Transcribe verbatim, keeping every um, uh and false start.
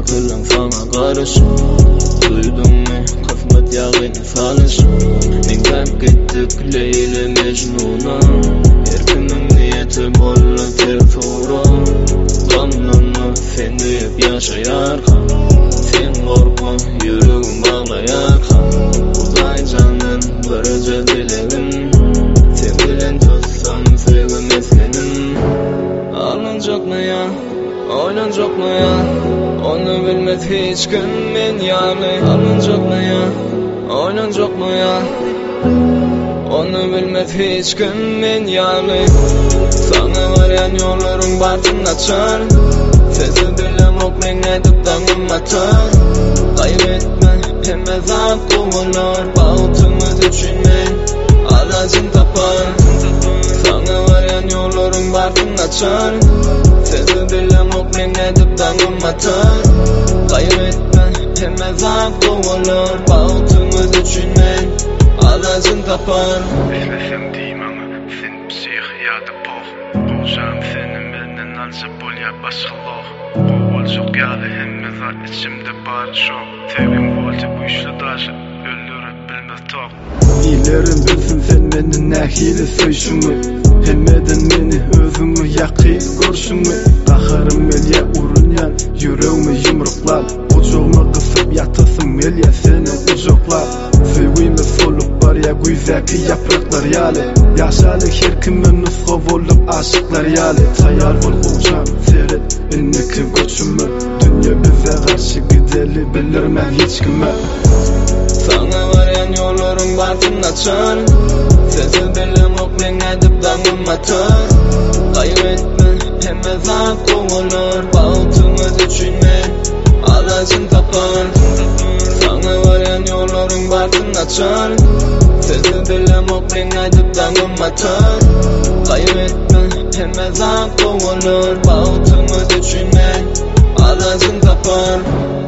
bilen sana karışım. Duydun mu kısmet yağını falışım. Ninkap gittik Leyla Mecnun'a. Her kimin niyeti bolla tefura. Gamlanma sen deyip yaşayarkan. Sen korkma yüreğim bağlayarkan. Uzay canın barıca dileğim. Sen bilen tutsan sevim senin. Ağlanacak mı ya? Oynanacak mı ya? Onu bilmez hiç kim men yani. Ağlanacak mı ya? Oynanacak mı ya? Onu bilmez hiç kim men yani. Sana varayan yolların bartın açar. Sesi bilem ok men edip dağım atar. Kaybetme hem ezap kovalar. Bağıtımız için men alacın tapar. Sana varayan yolların bartın açar. Sesi bilem ok men edip dağım atar. Kaybetme hem ezap kovalar. Bağıtımız için men alacın tapar. İstesem diyeyim ama sen psihiyatı poh. Boğacağım senin benden alca bol ya başkaloh. Boğulcuk yalı hemme zat içimde bari şok. Sevgim bolca bu işli daşı öldürüp bilmez tok. İlerim bilsin sen meni nahili soyşumu. Hemmeden meni özümü yakil görüşümü. Qaharım melya urunyan yüreğimi yumruklar. Ucuğumu kısıp yatasım melya seni ucuklar. Sevgimi soluk var ya güzeki yapraklar yali. Yaşalı her kimin nusxa olup aşıklar yali. Tayar ol uçan seyret inniki göçümü. Dünya bize karşı gideli bilirmen hiç kime. Sana varayan yolların bartın açar. Sesi bilem ok men edip dağım atar. Kaybetme hem ezap kovalar. Bağıtımız için men alacın tapar. Sana varayan yolların bartın açar. Sesi bilem ok men edip dağım atar. Kaybetme hem ezap kovalar. Bağıtımız için men alacın tapar.